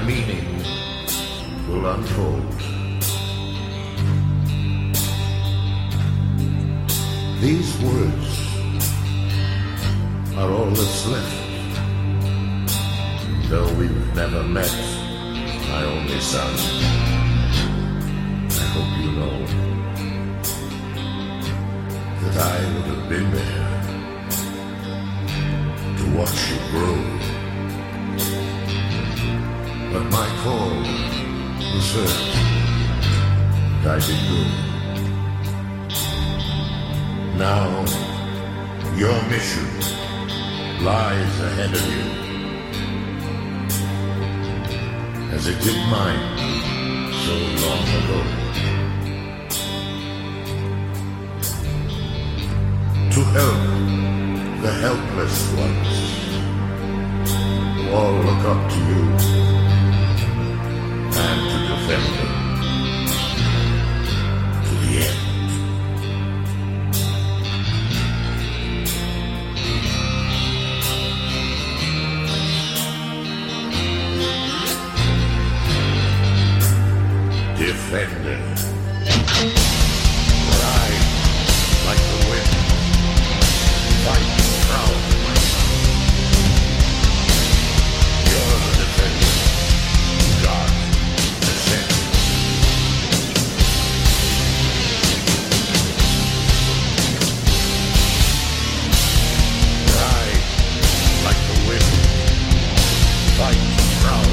meaning will unfold. These words are all that's left. Though we've never met, my only son, I hope you know that I would have been there to watch you grow. But my call was heard, and I did go. Now, your mission lies ahead of you, as it did mine so long ago. To help the helpless ones who all look up to you, and to defend them to the end. Defender, ride like the wind, fight proud. You're the defender, God has sent. Ride like the wind, fight proud.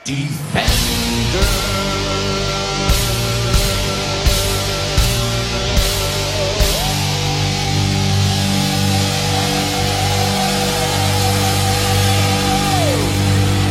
Defender.